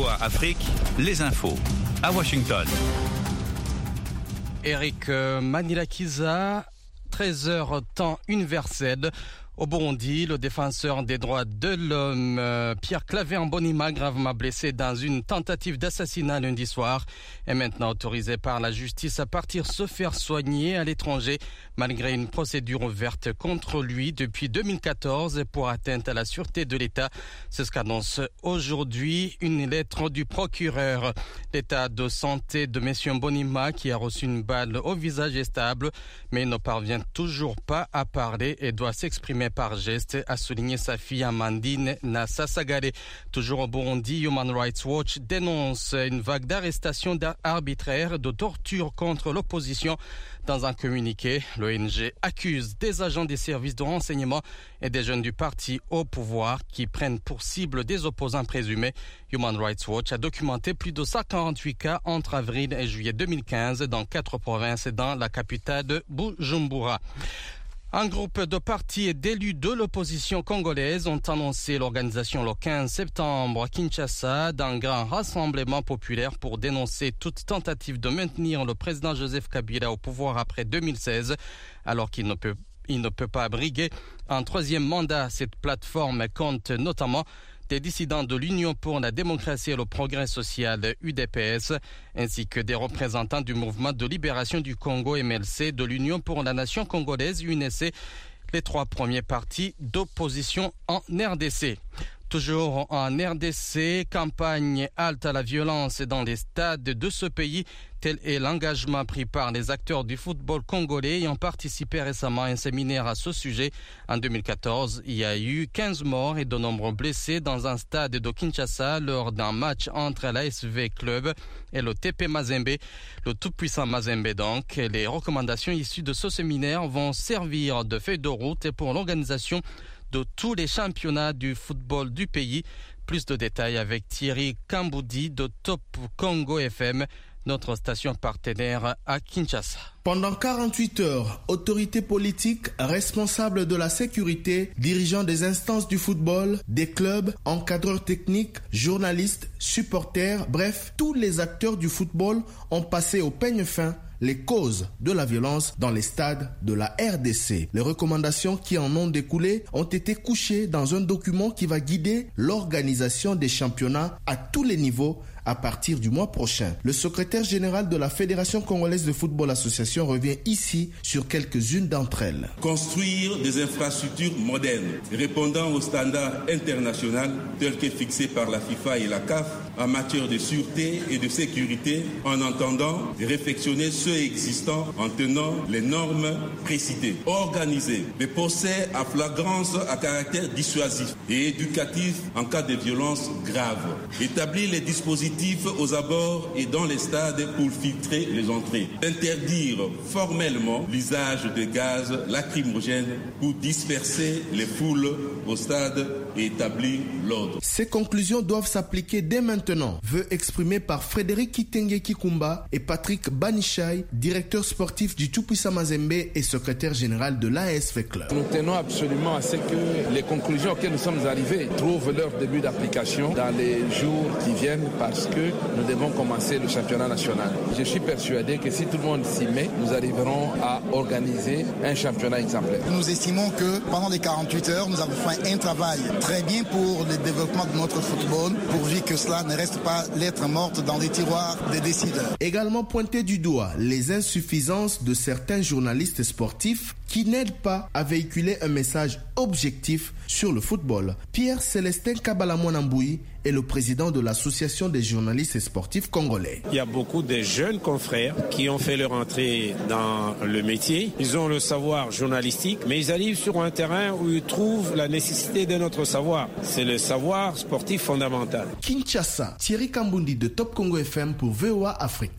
VOA Afrique, les infos. À Washington. Eric Manilakiza, 13h temps universel. Au Burundi, le défenseur des droits de l'homme, Pierre Claver Mbonimpa, gravement blessé dans une tentative d'assassinat lundi soir, est maintenant autorisé par la justice à partir se faire soigner à l'étranger, malgré une procédure ouverte contre lui depuis 2014 pour atteinte à la sûreté de l'État. C'est ce qu'annonce aujourd'hui une lettre du procureur. L'état de santé de M. Mbonimpa, qui a reçu une balle au visage, est stable, mais il ne parvient toujours pas à parler et doit s'exprimer par geste, a souligné sa fille Amandine Nassasagare. Toujours au Burundi, Human Rights Watch dénonce une vague d'arrestations arbitraires, de torture contre l'opposition. Dans un communiqué, l'ONG accuse des agents des services de renseignement et des jeunes du parti au pouvoir qui prennent pour cible des opposants présumés. Human Rights Watch a documenté plus de 148 cas entre avril et juillet 2015 dans 4 provinces et dans la capitale de Bujumbura. Un groupe de partis et d'élus de l'opposition congolaise ont annoncé l'organisation le 15 septembre à Kinshasa d'un grand rassemblement populaire pour dénoncer toute tentative de maintenir le président Joseph Kabila au pouvoir après 2016, alors qu'il ne peut pas briguer un troisième mandat. Cette plateforme compte notamment des dissidents de l'Union pour la démocratie et le progrès social UDPS, ainsi que des représentants du mouvement de libération du Congo MLC, de l'Union pour la nation congolaise UNSC, les trois premiers partis d'opposition en RDC. Toujours en RDC, campagne halte à la violence dans les stades de ce pays. Tel est l'engagement pris par les acteurs du football congolais ayant participé récemment à un séminaire à ce sujet. En 2014, il y a eu 15 morts et de nombreux blessés dans un stade de Kinshasa lors d'un match entre l'ASV Club et le TP Mazembe, le tout-puissant Mazembe donc. Les recommandations issues de ce séminaire vont servir de feuille de route pour l'organisation de tous les championnats du football du pays. Plus de détails avec Thierry Kamboudi de Top Congo FM, notre station partenaire à Kinshasa. Pendant 48 heures, autorités politiques, responsables de la sécurité, dirigeants des instances du football, des clubs, encadreurs techniques, journalistes, supporters, bref, tous les acteurs du football ont passé au peigne fin les causes de la violence dans les stades de la RDC. Les recommandations qui en ont découlé ont été couchées dans un document qui va guider l'organisation des championnats à tous les niveaux à partir du mois prochain. Le secrétaire général de la Fédération congolaise de football association revient ici sur quelques-unes d'entre elles. Construire des infrastructures modernes répondant aux standards internationaux tels que fixés par la FIFA et la CAF en matière de sûreté et de sécurité, en entendant réfectionner ceux existants en tenant les normes précitées. Organiser des procès à flagrance à caractère dissuasif et éducatif en cas de violence grave. Établir les dispositifs aux abords et dans les stades pour filtrer les entrées. Interdire formellement l'usage de gaz lacrymogènes pour disperser les foules au stade et établir l'ordre. Ces conclusions doivent s'appliquer dès maintenant, vœu exprimé par Frédéric Kitenge Kikumba et Patrick Banichai, directeur sportif du tout-puissant Mazembe et secrétaire général de l'ASV Club. Nous tenons absolument à ce que les conclusions auxquelles nous sommes arrivés trouvent leur début d'application dans les jours qui viennent parce que nous devons commencer le championnat national. Je suis persuadé que si tout le monde s'y met, nous arriverons à organiser un championnat exemplaire. Nous estimons que pendant les 48 heures, nous avons fait un travail très bien pour le développement de notre football, pourvu que cela ne reste pas lettre morte dans les tiroirs des décideurs. Également pointé du doigt les insuffisances de certains journalistes sportifs qui n'aident pas à véhiculer un message objectif sur le football. Pierre-Célestin Kabalamonamboui est le président de l'association des journalistes sportifs congolais. Il y a beaucoup de jeunes confrères qui ont fait leur entrée dans le métier. Ils ont le savoir journalistique, mais ils arrivent sur un terrain où ils trouvent la nécessité de notre savoir. C'est le savoir sportif fondamental. Kinshasa, Thierry Kambundi de Top Congo FM pour VOA Afrique.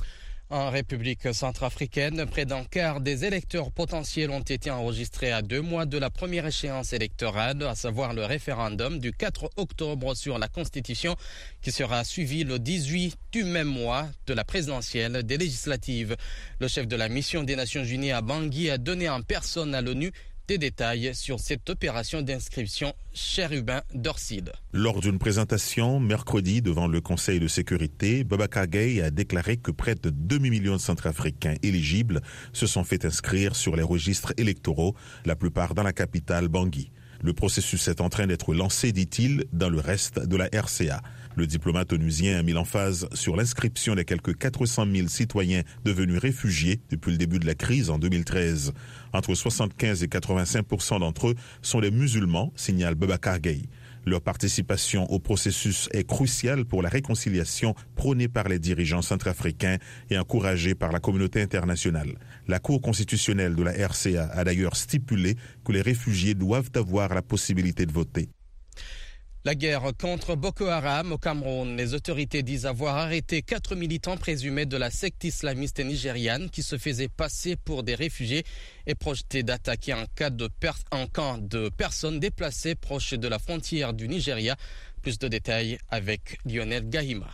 En République centrafricaine, près d'un quart des électeurs potentiels ont été enregistrés à 2 mois de la première échéance électorale, à savoir le référendum du 4 octobre sur la Constitution, qui sera suivi le 18 du même mois de la présidentielle des législatives. Le chef de la mission des Nations Unies à Bangui a donné en personne à l'ONU Des détails sur cette opération d'inscription Chérubin Dorcide. Lors d'une présentation mercredi devant le Conseil de sécurité, Boubacar Gaye a déclaré que près de 2 millions de Centrafricains éligibles se sont fait inscrire sur les registres électoraux, la plupart dans la capitale Bangui. Le processus est en train d'être lancé, dit-il, dans le reste de la RCA. Le diplomate onusien a mis l'emphase sur l'inscription des quelques 400 000 citoyens devenus réfugiés depuis le début de la crise en 2013. Entre 75 et 85% d'entre eux sont des musulmans, signale Boubacar Gaye. Leur participation au processus est cruciale pour la réconciliation prônée par les dirigeants centrafricains et encouragée par la communauté internationale. La Cour constitutionnelle de la RCA a d'ailleurs stipulé que les réfugiés doivent avoir la possibilité de voter. La guerre contre Boko Haram au Cameroun. Les autorités disent avoir arrêté 4 militants présumés de la secte islamiste nigériane qui se faisaient passer pour des réfugiés et projetaient d'attaquer un camp de personnes déplacées proches de la frontière du Nigeria. Plus de détails avec Lionel Gahima.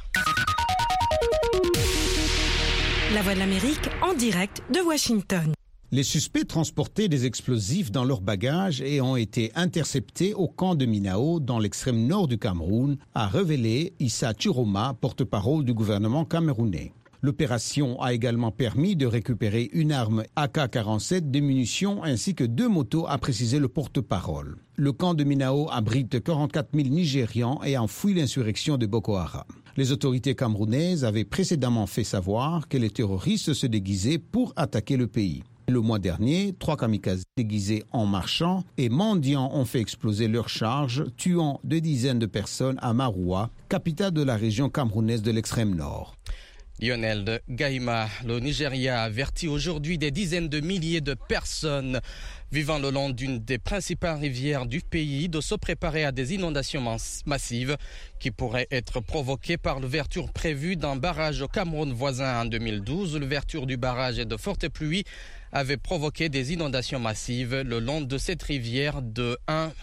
La Voix de l'Amérique en direct de Washington. Les suspects transportaient des explosifs dans leurs bagages et ont été interceptés au camp de Minao, dans l'extrême nord du Cameroun, a révélé Issa Chiroma, porte-parole du gouvernement camerounais. L'opération a également permis de récupérer une arme AK-47, des munitions ainsi que 2 motos, a précisé le porte-parole. Le camp de Minao abrite 44 000 Nigérians ayant fui l'insurrection de Boko Haram. Les autorités camerounaises avaient précédemment fait savoir que les terroristes se déguisaient pour attaquer le pays. Le mois dernier, 3 kamikazes déguisés en marchands et mendiants ont fait exploser leurs charges, tuant 2 dizaines de personnes à Maroua, capitale de la région camerounaise de l'extrême nord. Lionel Gahima, le Nigeria a averti aujourd'hui des dizaines de milliers de personnes vivant le long d'une des principales rivières du pays de se préparer à des inondations massives qui pourraient être provoquées par l'ouverture prévue d'un barrage au Cameroun voisin en 2012. L'ouverture du barrage et de fortes pluies avait provoqué des inondations massives le long de cette rivière de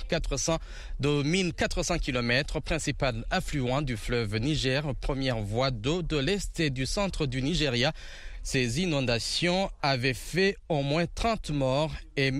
1400 km, principal affluent du fleuve Niger, première voie d'eau de l'est et du centre du Nigeria. Ces inondations avaient fait au moins 30 morts et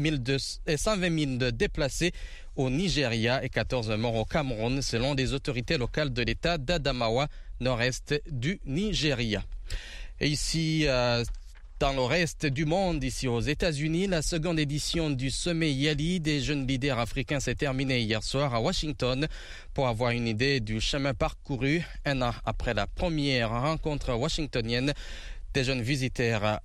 120 000 déplacés au Nigeria et 14 morts au Cameroun, selon les autorités locales de l'État d'Adamawa, nord-est du Nigeria. Et ici, dans le reste du monde, ici aux États-Unis, la seconde édition du sommet Yali des jeunes leaders africains s'est terminée hier soir à Washington. Pour avoir une idée du chemin parcouru, un an après la première rencontre washingtonienne des jeunes visiteurs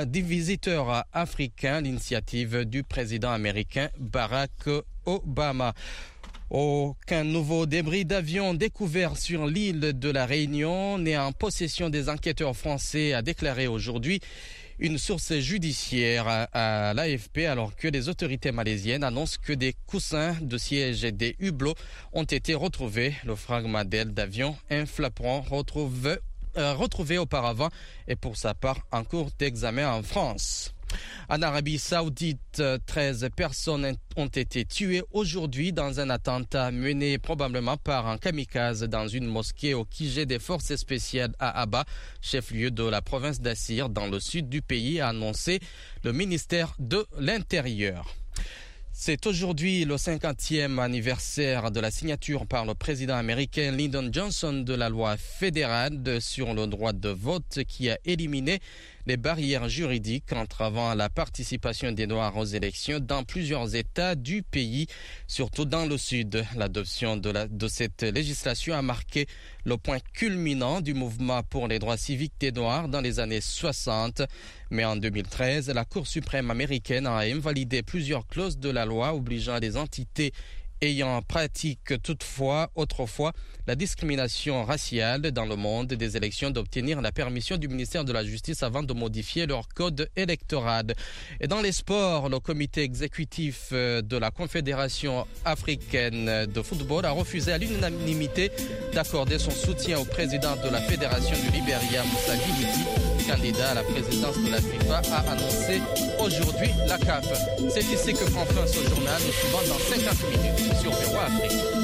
africains, l'initiative du président américain Barack Obama. Aucun nouveau débris d'avion découvert sur l'île de la Réunion n'est en possession des enquêteurs français, a déclaré aujourd'hui une source judiciaire à l'AFP, alors que les autorités malaisiennes annoncent que des coussins de siège et des hublots ont été retrouvés. Le fragment d'aile d'avion, un flaperon retrouvé auparavant est pour sa part en cours d'examen en France. En Arabie Saoudite, 13 personnes ont été tuées aujourd'hui dans un attentat mené probablement par un kamikaze dans une mosquée au QG des forces spéciales à Aba, chef-lieu de la province d'Assir dans le sud du pays, a annoncé le ministère de l'Intérieur. C'est aujourd'hui le 50e anniversaire de la signature par le président américain Lyndon Johnson de la loi fédérale sur le droit de vote qui a éliminé les barrières juridiques entravant la participation des Noirs aux élections dans plusieurs États du pays, surtout dans le sud. L'adoption de cette législation a marqué le point culminant du mouvement pour les droits civiques des Noirs dans les années 60. Mais en 2013, la Cour suprême américaine a invalidé plusieurs clauses de la loi obligeant les entités ayant pratiqué autrefois la discrimination raciale dans le monde des élections d'obtenir la permission du ministère de la Justice avant de modifier leur code électoral. Et dans les sports, le comité exécutif de la Confédération africaine de football a refusé à l'unanimité d'accorder son soutien au président de la Fédération du Libéria, Moussa Guiliti, candidat à la présidence de la FIFA, a annoncé aujourd'hui la CAF. C'est ici que prend fin ce journal. Nous suivons dans 50 minutes sur VOA Afrique.